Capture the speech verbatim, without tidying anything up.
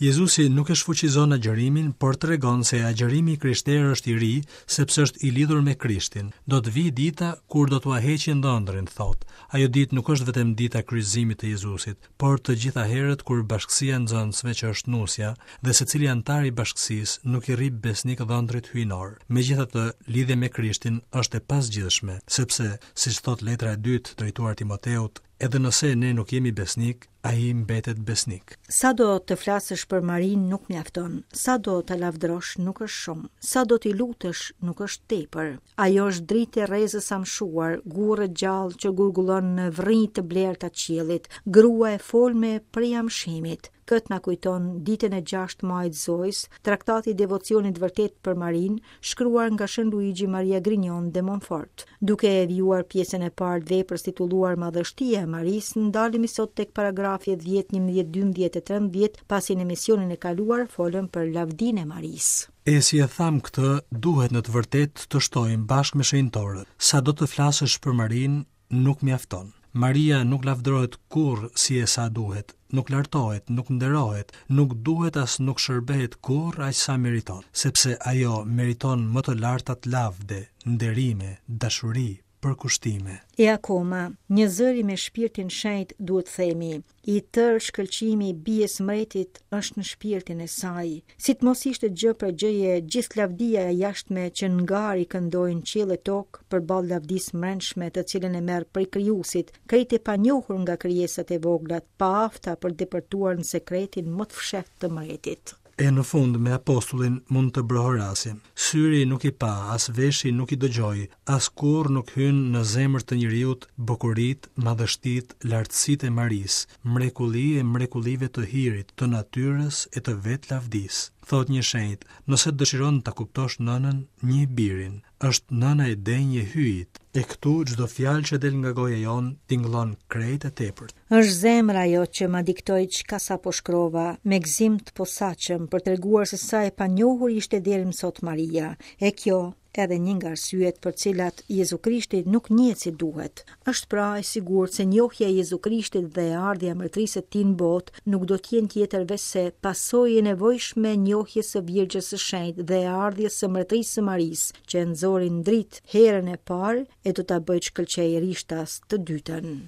Jezusi nuk e shfuqizon agjërimin, por tregon se agjërimi krishterë është i ri, sepse është i lidhur me Krishtin. Do të vi dita kur do t'ua heqin dhëndrin, thot. Ajo ditë nuk është vetëm dita e kryqëzimit të Jezusit, por të gjitha herët kur bashkësia e nxënësve që është nusja dhe secili antar i bashkësisë nuk i rrip besnik dhëndrit hyjnor. Megjithatë, lidhja me Krishtin është e pasgjithshme, sepse, siç thot letra e dytë drejtuar Timoteut, edhe nëse ne nuk jemi besnik, ai mbetet besnik. Sa do të flasësh për Marin nuk mjafton, sa do të lavdrosh nuk është shumë, sa do t'i lutesh nuk është tepër. Ajo është dritë e rrezës sa mshuar, gurë gjallë që gurgullon në vrinjtë të blerë të qiellit, grua e folme për jamshimit. Këtë na kujton ditën e gjashtë majit Zojës, traktati i devocionit vërtet për Marin, shkruar nga Shën Luigi Maria Grignon de Montfort. Duke e vjuar pjesën e parë të veprës titulluar Madhështia e Marisë, ndalemi sot tek paragrafjet dhjetë, njëmbëdhjetë, dymbëdhjetë e tridhjetë, pasi në emisionin e kaluar folëm për lavdinë e Marisë. E si e tham këtë, duhet në të vërtet të shtojmë bashkë me shenjtorët. Sa do të flasësh për Marin, nuk mjafton. Maria nuk lavdrohet kur si e sa duhet, nuk lartohet, nuk nderohet, nuk duhet as nuk shërbehet kur aq sa meriton, sepse ajo meriton më të lartat lavde, nderime, dashuri, përkushtime. E akoma, një zëri me shpirtin shenjt duhet themi, i tërë shkëlqimi i bijes mretit është në shpirtin e saj. Si të mos ishte gjë për gjëje, gjithë lavdia e jashtme që ngari këndojnë qiell e tokë përballë lavdisë mbrëmshme të cilën e merr prej krijuesit, krejt e panjohur nga krijesat e vogla, pa afta për depërtuar në sekretin më të fshehtë të mretit. E në fund me apostullin mund të brohorasim. Syri nuk i pa, as veshi nuk i dëgjoi, as kur nuk hyn në zemër të njeriut bukurit, madhështit, lartësit e Maris, mrekulli e mrekullive të hirit, të natyrës e të vetë lavdis. Thot një shenjt, nëse dëshiron ta kuptosh nënën, një birin, është nëna e denjë e hyjit, e këtu çdo fjalë që del nga goja jon tingëllon krejt e tepërt. Është zemra ajo që ma diktoi çka sa po shkrova, me gzim të posaçëm për treguar se sa e panjohur ishte deri më sot Maria. E kjo edhe një nga arsyet për cilat Jezu Krishti nuk njihet si duhet. Është pra e sigurt se njohja e Jezu Krishtit dhe e ardhja e mretrisë së tij në botë nuk do të jenë tjetër veç se pasojë e nevojshme e njohjes së Virgjës së Shenjtë dhe e ardhjes së mretrisë së Marisë, që nxori në dritë herën e parë e do ta bëjë shkëlqej rishtas të dytën.